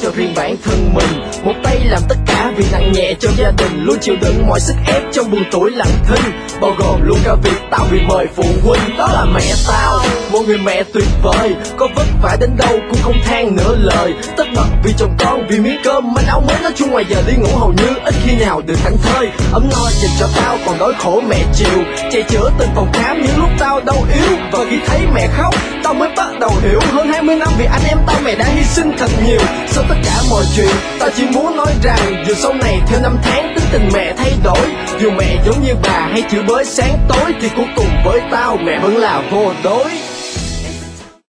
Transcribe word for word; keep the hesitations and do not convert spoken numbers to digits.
cho riêng bản thân mình. Một tay làm tất cả vì nặng nhẹ cho gia đình, luôn chịu đựng mọi sức ép trong buồn tuổi lặng thinh, bao gồm luôn cả việc tao bị mời phụ huynh. Đó là mẹ tao, một người mẹ tuyệt vời, có vất vả đến đâu cũng không than nửa lời. Tất bật vì chồng con, vì miếng cơm manh áo mới, nói chung ngoài giờ đi ngủ hầu như ít khi nào được thảnh thơi. Ấm no dành cho tao còn đói khổ mẹ chiều, chạy chữa từng phòng khám những lúc tao đau yếu. Và khi thấy mẹ khóc tao mới bắt đầu hiểu, hơn hai mươi năm vì anh em tao mẹ đã hy sinh thật nhiều. Sau tất cả mọi chuyện tao chỉ muốn nói rằng, dù sau này theo năm tháng tính tình mẹ thay đổi, dù mẹ giống như bà hay chửi bới sáng tối, thì cuối cùng với tao mẹ vẫn là vô đối.